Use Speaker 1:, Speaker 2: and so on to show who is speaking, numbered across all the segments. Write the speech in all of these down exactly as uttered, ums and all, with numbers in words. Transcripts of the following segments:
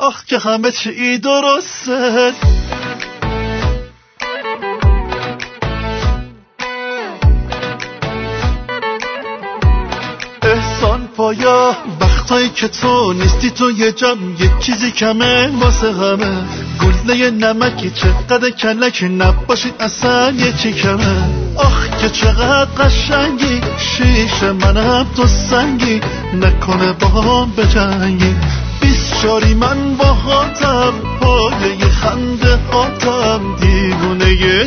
Speaker 1: آخ که همه چی درسته. احسان پایا وقتایی که تو نیستی، تو یه جمع یک چیزی کمه واسه همه. گلده نمکی چقدر کلک نباشید اصلا یه چی کمه. آخ که چقدر قشنگی، شیشه منم تو سنگی، نکنه با هم بجنگی. بیست شاری من با هاتم، پایه خنده هاتم، دیوونه ی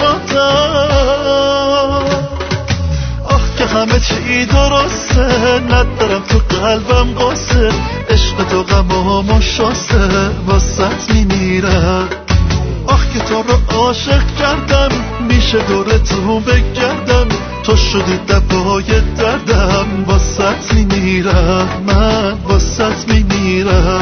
Speaker 1: چشاتم. آخ که همه چی درسته، ندارم تو قلبم قصه. عشق تو غمامو شسته، واسط میمیرم. آخ که تو رو عاشق کردم، میشه دور تو بگردم. تو شدی دبای دردم، واسط میمیرم، من واسط میمیرم.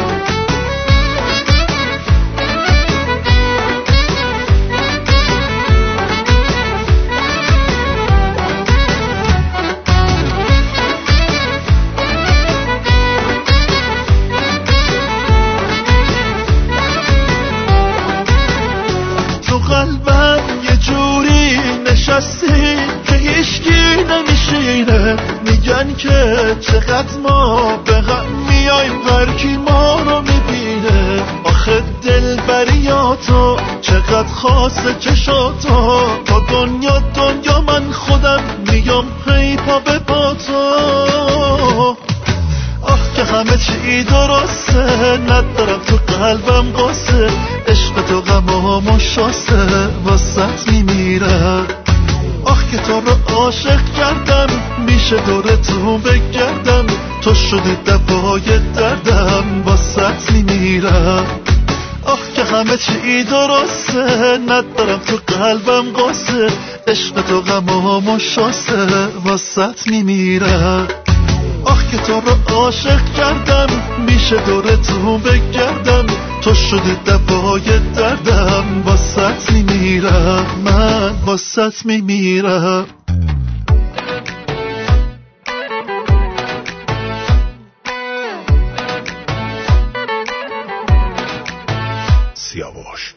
Speaker 1: قلبم یه جوری نشستی که هیچکی نمیشینه. میگن که چقدر ما به هم میایم، هر کی ما رو میبینه. آخه دلبریاتو چقدر خاصه چشاتو، تا دنیا دنیا من خودم میام هی پا به پا تو. آخ که همه چی درسته، ندارم تو قلبم قصه. عشق تو غمامو شسته، واسط میمیرم. آخ که تو رو عاشق کردم، میشه دور تو بگردم. تو شدی دوای دردم، واسط میمیرم. آخ که همه چی درسته، ندارم تو قلبم قصه. عشق تو غمامو شسته، واسط میمیرم. آخ که تو رو عاشق کردم، میشه دور تو بگردم. تو شدی دوای دردم، واسط میمیرم، من واسط میمیرم. سیاوش